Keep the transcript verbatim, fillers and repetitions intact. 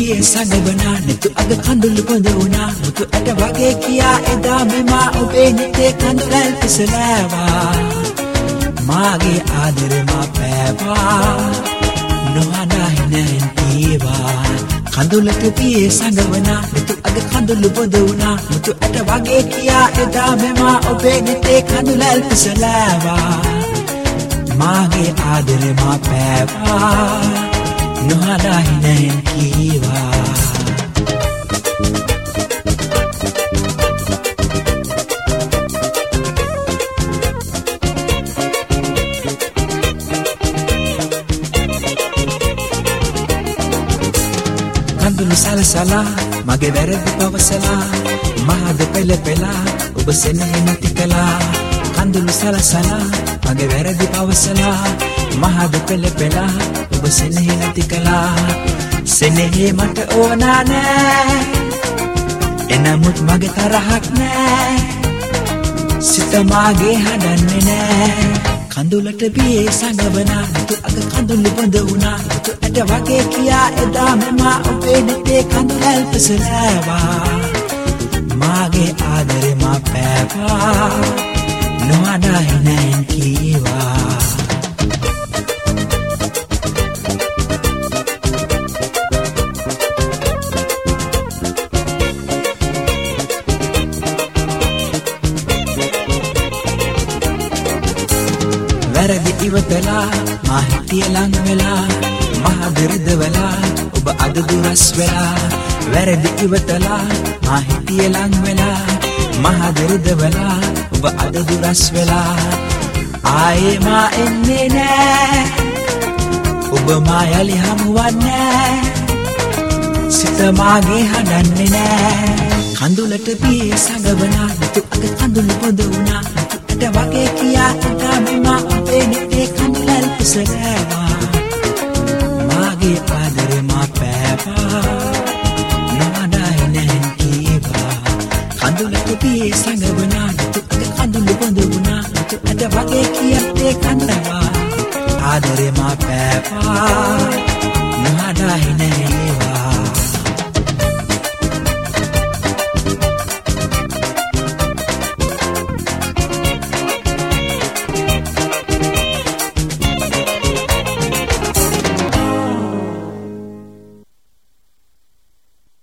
පියේ සංගවනා නිතු අග කඳුළු පොඳ වුණා මුතු ඇට වගේ කියා එදා මෙමා ඔබේ නිතේ කඳුලල් පිසලෑවා මාගේ ආදරේ මා පෑවා නොඅනහිනෙන් කීවා කඳුලක පියේ සංගවනා නිතු අග කඳුළු පොඳ වුණා මුතු ඇට වගේ කියා එදා මෙමා ඔබේ නිතේ කඳුලල් පිසලෑවා මාගේ ආදරේ මා පෑවා නොඅනහිනෙන් කීවා කඳුළු සලසලා මගේ වැරදි පවසලා මහද පෙළ පෙළා ඔබ සෙනෙහ නැති කළා කඳුළු සලසලා මගේ වැරදි පවසලා මහද පෙළ පෙළා ඔබ සෙනෙහ නැති කළා සෙනෙහේ මට ඕනා නෑ එනමුත් මගේ තරහක් නෑ සිත මාගේ හදන්නේ නෑ කඳුලට බියේ සංගවනා නිතු අග කඳුළු බඳ වුණා නිතු ඇට වගේ කියා එදා මෙමා ඔබේ නිතේ කඳුලල් පිසලෑවා මාගේ ආදරේ මා පෑවා නොඅනහිනෙන් කීවා වැරදි ඉවතලා මා හිටිය ලං වෙලා මහදරද වෙලා ඔබ අද දුරස් වෙලා වැරදි ඉවතලා මා හිටිය ලං වෙලා මහදරද වෙලා ඔබ අද දුරස් වෙලා ආයේ මා එන්නේ නෑ ඔබ මා යලි හමුවන්නේ සිත මාගේ හදන්නේ නෑ කඳුලට බියේ සංගවනා නිතු අග කඳුළු පොඳ වුණා නිතු ඇට වගේ කියා එදා මෙමා ඔබේ නිතේ කඳුලල් පිසලෑවා මාගේ ආදරේ මා පෑවා නොඅනහිනෙන් කීවා කඳුලට බියේ සංගවනා නිතු අග කඳුළු පොඳ වුණා නිතු ඇට වගේ කියා ඒ කඳවා ආදරේ මා පෑවා